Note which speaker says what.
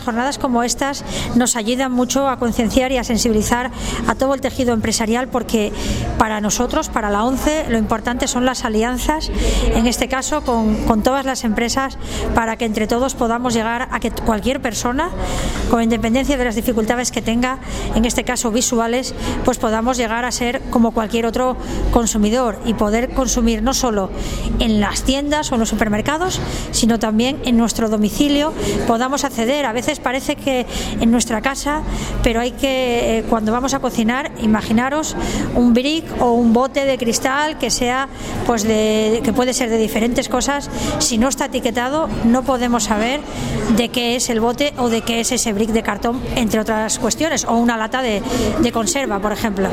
Speaker 1: jornadas como estas nos ayudan mucho a concienciar y a sensibilizar a todo el tejido empresarial, porque para nosotros, para la ONCE, lo importante son las alianzas, en este caso con todas las empresas, para que entre todos podamos llegar a que cualquier persona, con independencia de las dificultades que tenga, en este caso visuales, pues podamos llegar a ser como cualquier otro consumidor y poder consumir no solo en las tiendas o en los supermercados, sino también en nuestro domicilio, podamos acceder. A veces parece que en nuestra casa, pero hay que, cuando vamos a cocinar, imaginaros un brick o un bote de cristal que sea, pues que puede ser de diferentes cosas. Si no está etiquetado, no podemos saber de qué es el bote o de qué es ese brick de cartón, entre otras cuestiones, o una lata de conserva, por ejemplo.